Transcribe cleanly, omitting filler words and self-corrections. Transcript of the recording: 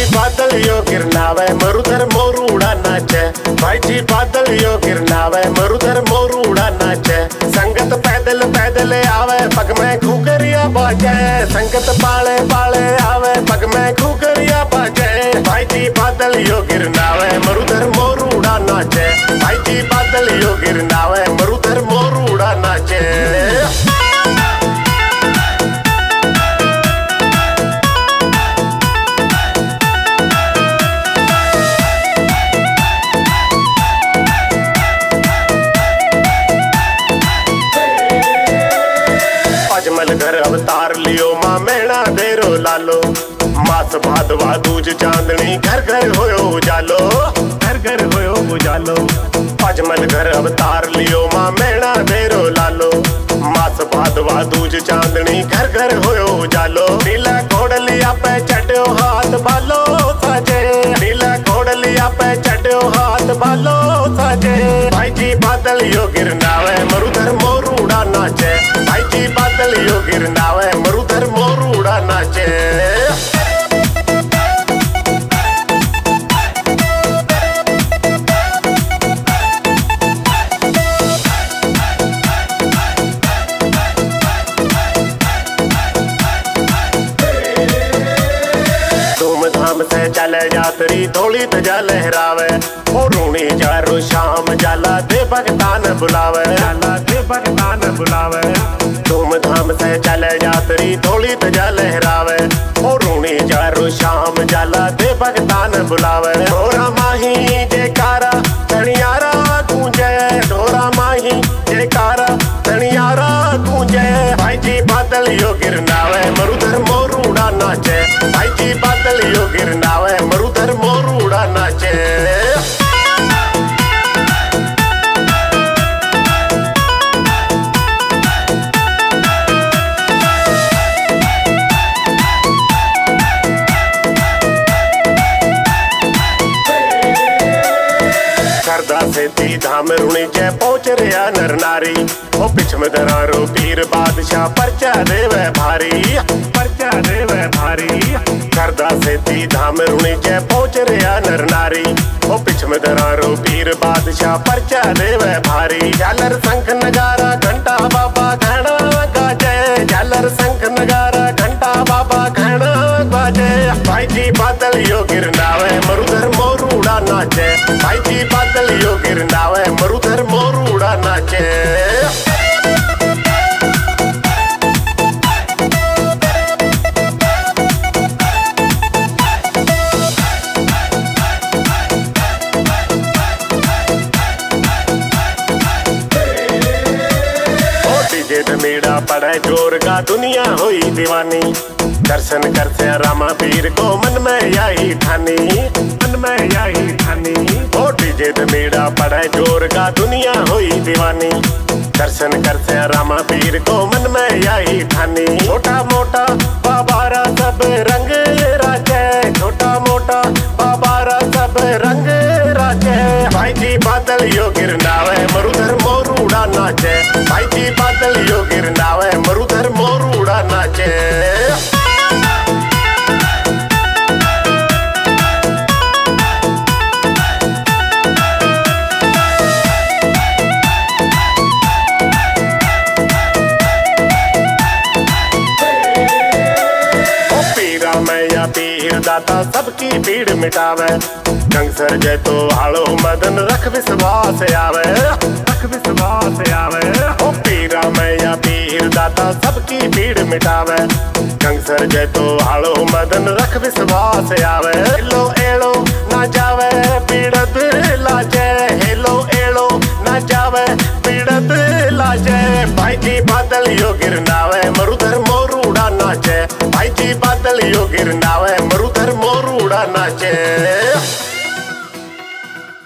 बादल यो गिरनावे मरुधर मोरू उड़ा नाचे। भाई जी बादल यो गिरनावे मरुधर मोरू उड़ा नाचे। संगत पैदल पैदल आवे पग में घुघरिया बाजे। संगत पाले पाले आवे पग में घुघरिया बाजे। भाई जी बादल यो गिरनावे मरुधर मोरू उड़ा नाचे। भाई जी बादल यो गिरनावे मरुधर मोरू उड़ा नाचे। अजमल घर अवतार लियो मां मैणा देरो लालो। मास भादवा दूज चांदनी घर घर होयो उजालो। घर घर होयो उजालो। अजमल घर अवतार लियो मां मैणा देरो लालो। मास भादवा दूज चांदनी घर घर होयो उजालो। नीला घोड़लिया पे चढ़ो हाथ बालो साजे। नीला घोड़लिया पे चढ़ो हाथ बालो साजे। भाई जी बादल यो गिरनावे मरुधर मोरू उड़ा नाचे। भाई जी बादल यो गिरनावे मरुधर मोरू उड़ा नाचे। धूमधाम से चले यात्री धोली ध्वजा लहरावे। ओ रूणी चारो शाम जाला दे भगतान बुलावे। जाला दे भगतान बुलावे। धूमधाम से चले यात्री धोली ध्वजा लहरावे। ओ रूणी चारो शाम जाला दे भगतान बुलावे। ढोरा माही जयकारा धनियारा गूंजे। ढोरा माही जयकारा धनियारा गूंजे। भाई जी बादल यो गिरनावे मरुधर मोरू उड़ा नाचे। भाई जी बादल यो गिरनावे मरुधर मोरू उड़ा नाचे। करदा से ती धाम रुणी जय पहुंच रहा नर नारी। ओ पिछम दरारो पीर बादशाह परचा देवे भारी। परचा देवे भारी। करदा से ती धाम रुणी जय पहुंच रहा नर नारी। ओ पिछम दरारो पीर बादशाह परचा देवे भारी। झालर शंख नगारा घंटा बाबा घना गाजे। झालर शंख नगारा घंटा बाबा घना गाजे। भाई जी बादल यो गिरनावे मरुधर मोरू उड़ा नाचे। भाई जी बादल यो गिरनावे मरुधर मोरू उड़ा नाचे। मीड़ा पड़े जोर का दुनिया हुई दीवानी। दर्शन करते रामा पीर को मन में यही ठानी। मन में यही ठानी। ओ डीजे मीड़ा पड़े जोर का दुनिया हुई दीवानी। दर्शन करते रामा पीर को मन में यही ठानी। छोटा मोटा बाबारा सब रंग राजे। छोटा मोटा बाबारा सब रंग राजे। भाई जी बादल यो गिरनावे मरुधर मोरू उड़ा नाचे। भाई जी बादल यो गिरनावे मरुधर मोरू उड़ा नाचे। पीर दाता सबकी भीड़ मिटावे। गंगसर जय तो हालो मदन रख विश्वास आवे। रख विश्वास आवे। ओ पीरा मैया पीर दाता सबकी भीड़ मिटावे। गंगसर जय तो हालो मदन रख विश्वास आवे। हेलो एड़ो ना जावे पीड़त लाजे। हेलो एड़ो ना जावे पीड़त लाजे। भाई जी बादल यो गिरनावे